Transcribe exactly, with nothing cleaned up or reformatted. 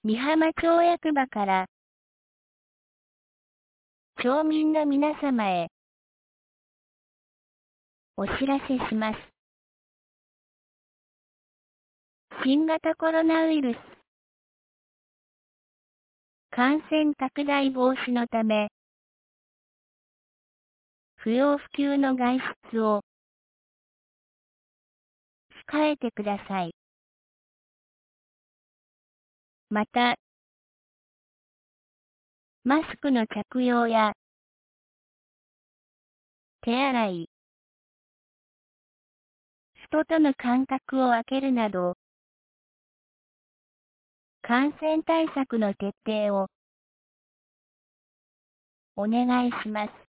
美浜町役場から町民の皆様へお知らせします。新型コロナウイルス感染拡大防止のため、不要不急の外出を控えてください。また、マスクの着用や手洗い、人との間隔を空けるなど、感染対策の徹底をお願いします。